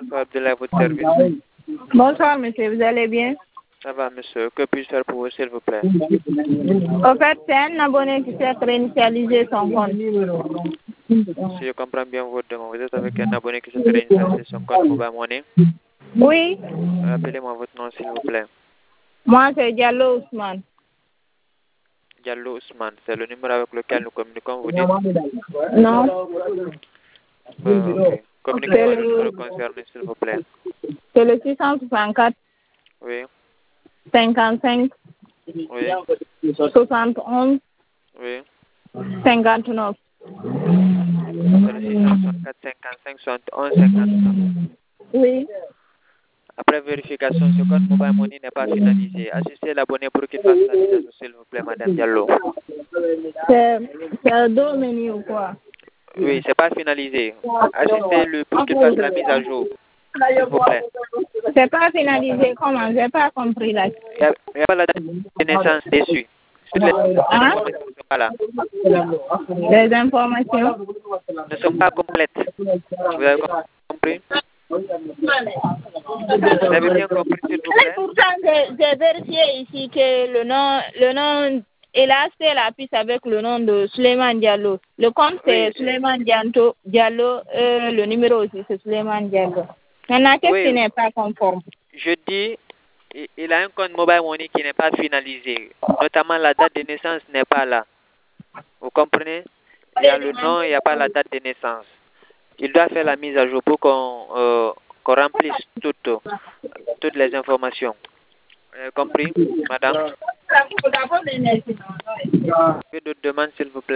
Bonsoir, Abdullah, à votre service. Bonsoir, monsieur, vous allez bien? Ça va, monsieur. Que puis-je faire pour vous, s'il vous plaît? Au fait, c'est un abonné qui s'est réinitialisé son compte. Si je comprends bien votre demande, vous êtes avec un abonné qui s'est réinitialisé son compte Mobile Money. Oui, Appelez-moi votre nom, s'il vous plaît. moi c'est Diallo Ousmane. Diallo Ousmane, c'est le numéro avec lequel nous communiquons, vous dites? Non, Ok. Communiquez-moi le numéro concerné, s'il vous plaît. c'est le 664 Oui, 55 oui, 71 oui. 59. C'est le 664 55 71 59. Oui, Après vérification, ce compte Mobile Money n'est pas finalisé. Assistez l'abonné pour qu'il fasse la mise à jour, s'il vous plaît, Madame Diallo. c'est un domaine ou quoi? Oui, c'est pas finalisé. Assistez-le pour qu'il fasse la mise à jour, s'il vous plaît. C'est pas finalisé, comment? J'ai pas compris là. Il n'y a pas la date de naissance dessus. Toutes les informations ne sont pas là. Les informations? Ne sont pas complètes. Vous avez compris? Vous avez bien compris, s'il vous Mais plaît? pourtant, j'ai vérifié ici que le nom, il a fait la piste avec le nom de Suleiman Diallo. Le compte c'est Oui, Suleiman Diallo, le numéro aussi c'est Suleiman Diallo. Maintenant, qu'est-ce qui oui. n'est pas conforme? Je dis, il a un compte Mobile Money qui n'est pas finalisé. Notamment, la date de naissance n'est pas là. Vous comprenez? Il y a le nom, il n'y a pas la date de naissance. Il doit faire la mise à jour pour qu'on remplisse toutes les informations. Vous avez compris, madame? Que d'autres demandes, s'il vous plaît?